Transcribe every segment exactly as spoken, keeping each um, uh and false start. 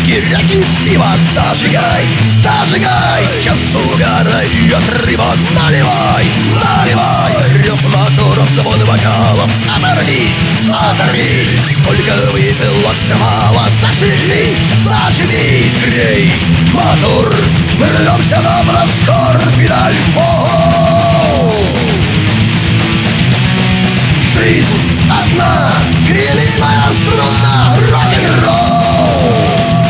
реки, реки пива. Зажигай, зажигай, час угорает рыба. Наливай, наливай, рев моторов, звон вокалов. Оторвись, оторвись, сколько выпил, все мало. Зашибись, зашибись, грей мотор. Мы рвемся на простор, педаль. О-о-о! Жизнь одна, гремимая струна, рок-н-ролл.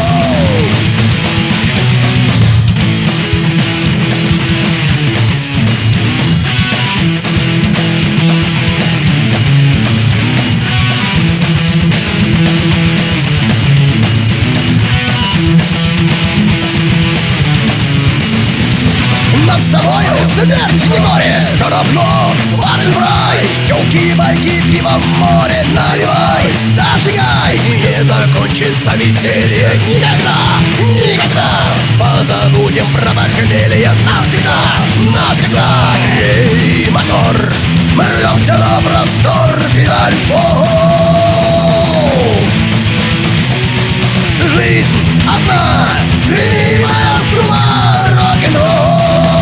Нам с тобою смерть не горе, все равно падаль в рай. Тёлки, байки, пиво в море наливай. Зажигай, не закончится веселье никогда, никогда. Позабудем про похмелье навсегда, навсегда. Эй, мотор, мы рвемся на простор, педаль. О-о-о! Жизнь одна, гремимая струна, рок-н-ролл.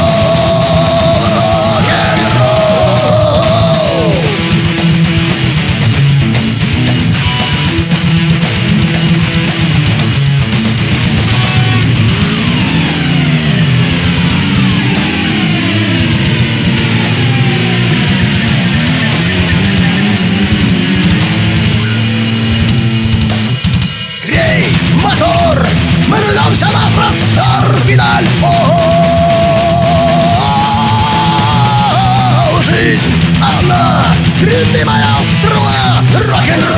Мотор, мы рвемся на простор, педаль. О-о-о-о-о! Жизнь, она, любимая струна, рок-н-ролл.